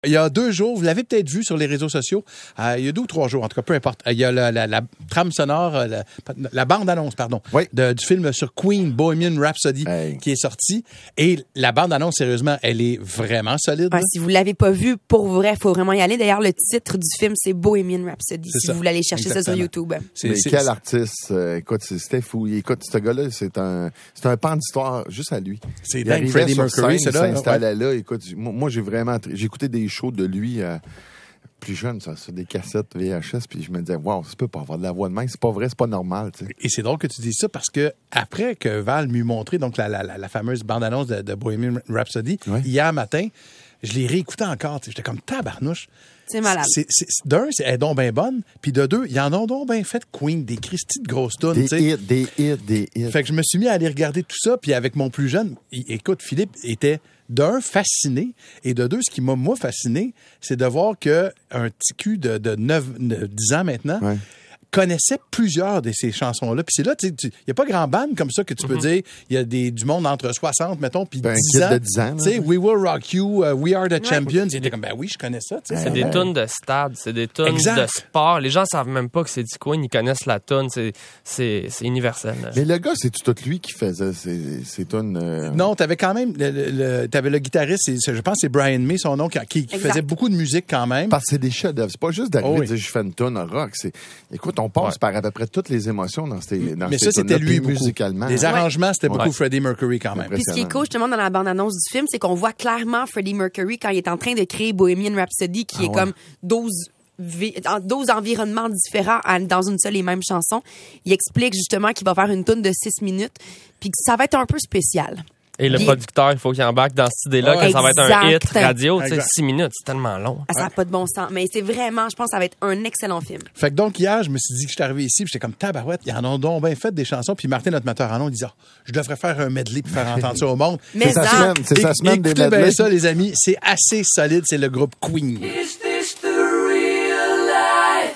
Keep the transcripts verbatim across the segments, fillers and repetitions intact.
Il y a deux jours, vous l'avez peut-être vu sur les réseaux sociaux, euh, il y a deux ou trois jours, en tout cas, peu importe. Il y a la, la, la trame sonore, la, la bande-annonce, pardon, oui. de, du film sur Queen, Bohemian Rhapsody, hey. qui est sorti. Et la bande-annonce, sérieusement, elle est vraiment solide. Ouais, si vous l'avez pas vu, pour vrai, il faut vraiment y aller. D'ailleurs, le titre du film, c'est Bohemian Rhapsody, c'est si ça. vous voulez aller chercher Exactement. ça sur YouTube. C'est, Mais c'est, quel c'est... artiste, euh, écoute, c'était fou. Écoute, ce gars-là, c'est un, c'est un pan d'histoire juste à lui. C'est dingue, Freddie Mercury, c'est là. Il s'installait là. Écoute, moi, j'ai vraiment, j'ai écouté des shows de lui, euh, plus jeune, ça, sur des cassettes V H S, puis je me disais, wow, ça peut pas avoir de la voix de même, c'est pas vrai, c'est pas normal, tu sais. Et c'est drôle que tu dises ça parce que après que Val m'eut montré donc la, la, la, la fameuse bande-annonce de, de Bohemian Rhapsody, oui. hier matin, je l'ai réécouté encore, tu sais, j'étais comme tabarnouche. C'est malade. C'est, c'est, c'est, d'un, c'est, elle est donc bien bonne, puis de deux, ils en ont donc bien fait Queen, des Christy de grosses tonnes, tu sais. Des hits, des hits, des hits. Fait que je me suis mis à aller regarder tout ça, puis avec mon plus jeune, il, écoute, Philippe était d'un, fasciné, et de deux, ce qui m'a, moi, fasciné, c'est de voir qu'un petit cul de, de neuf, dix ans maintenant, ouais. connaissait plusieurs de ces chansons-là. Puis c'est là, tu sais, il n'y a pas grand band comme ça que tu peux mm-hmm. dire, il y a des, du monde entre soixante, mettons, puis ben, dix ans. De dix ans. Tu sais, We Will Rock You, uh, We Are the Champions. Il était comme, ben oui, je connais ça. C'est ouais. des tunes de stade, c'est des tunes de sport. Les gens ne savent même pas que c'est du Queen, ils connaissent la tune, c'est, c'est, c'est universel. Là. Mais le gars, c'est tout lui qui faisait ces, ces tunes. Euh... Non, t'avais quand même, le, le, le, t'avais le guitariste, c'est, je pense que c'est Brian May, son nom, qui, qui faisait beaucoup de musique quand même. Parce que c'est des chefs-d'œuvre. C'est pas juste d'arriver oh, et dire, je fais une tune rock. C'est, écoute, on passe ouais. par à peu près toutes les émotions dans ces dans Mais ces ça, c'était lui beaucoup. Musicalement. Les arrangements, ouais. c'était beaucoup ouais. Freddie Mercury quand même. Puis ce qui est cool, justement, dans la bande-annonce du film, c'est qu'on voit clairement Freddie Mercury quand il est en train de créer Bohemian Rhapsody, qui ah, est ouais. comme douze environnements différents dans une seule et même chanson. Il explique justement qu'il va faire une tune de six minutes, puis que ça va être un peu spécial. Et le Puis, producteur, il faut qu'il embarque dans cette idée-là, ouais, que ça va être un hit radio. Tu sais, six minutes, c'est tellement long. Ah, ça n'a pas de bon sens. Mais c'est vraiment, je pense que ça va être un excellent film. Fait que donc, hier, je me suis dit que je suis arrivé ici, puis j'étais comme tabarouette, ils en ont donc bien fait des chansons. Puis Martin, notre metteur en nom, il disait, oh, je devrais faire un medley pour faire entendre ça au monde. Mais c'est sa semaine, c'est sa semaine des medley. Écoutez bien ça, les amis, c'est assez solide, c'est le groupe Queen. Is this the real life?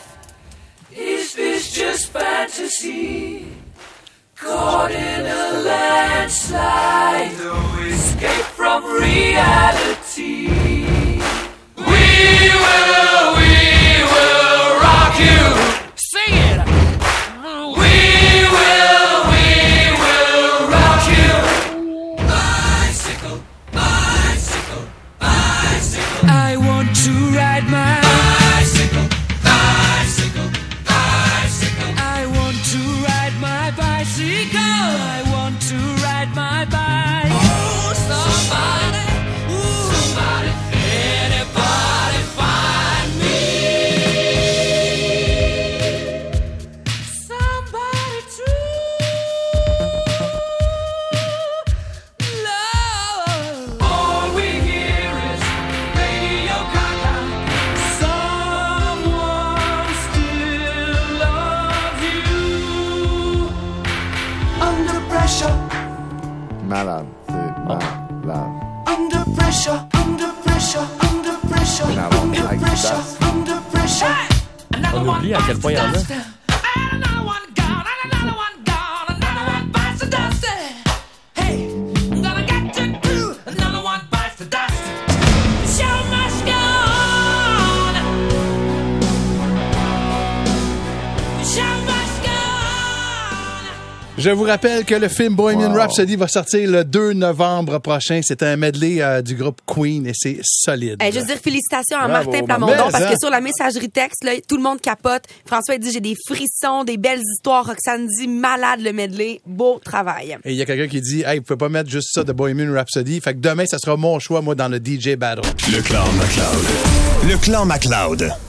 Is this just fantasy? Caught in a landslide, no escape from reality. We will, we will rock you. Sing it. We will, we will rock you. Bicycle, bicycle, bicycle. I want to ride my bicycle, bicycle, bicycle. I want to ride my bicycle. I want to ride my bike. Oh, somebody, ooh, somebody, anybody find me? Somebody true love. All we hear is Radio Gaga. Someone still loves you. Under pressure. Malade, c'est malade. Under pressure, under pressure, under pressure, under pressure, under pressure. On oublie à quel point il y en a. Another one gone, another one gone, another one bites the dust. Hey, I'm gonna get you too. Another one bites the dust. The show must go on. The show must go on. Je vous rappelle que le film Bohemian wow. Rhapsody va sortir le deux novembre prochain. C'est un medley euh, du groupe Queen et c'est solide. Hey, je veux dire félicitations à Bravo, Martin Plamondon mais, parce hein? que sur la messagerie texte, là, tout le monde capote. François dit j'ai des frissons, des belles histoires. Roxane dit malade le medley. Beau travail. Et il y a quelqu'un qui dit hey, vous pouvez pas mettre juste ça de Bohemian Rhapsody. Fait que demain, ça sera mon choix, moi, dans le D J Battle. Le Clan MacLeod. Le Clan MacLeod.